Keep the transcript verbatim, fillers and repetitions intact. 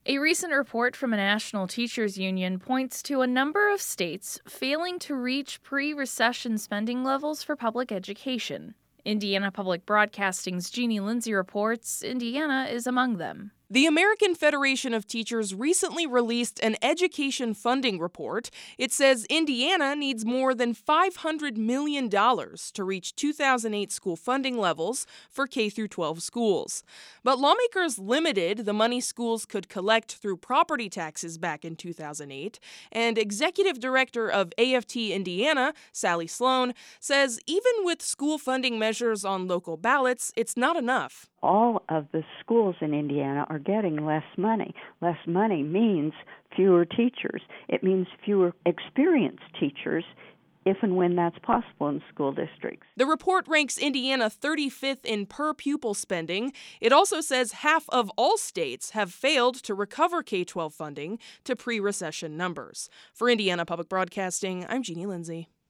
A recent report from a national teachers union points to a number of states failing to reach pre-recession spending levels for public education. Indiana Public Broadcasting's Jeannie Lindsay reports Indiana is among them. The American Federation of Teachers recently released an education funding report. It says Indiana needs more than five hundred million dollars to reach two thousand eight school funding levels for K through twelve schools. But lawmakers limited the money schools could collect through property taxes back in two thousand eight, and Executive Director of A F T Indiana, Sally Sloan, says even with school funding measures on local ballots, it's not enough. All of the schools in Indiana are getting less money. Less money means fewer teachers. It means fewer experienced teachers if and when that's possible in school districts. The report ranks Indiana thirty-fifth in per-pupil spending. It also says half of all states have failed to recover K twelve funding to pre-recession numbers. For Indiana Public Broadcasting, I'm Jeannie Lindsay.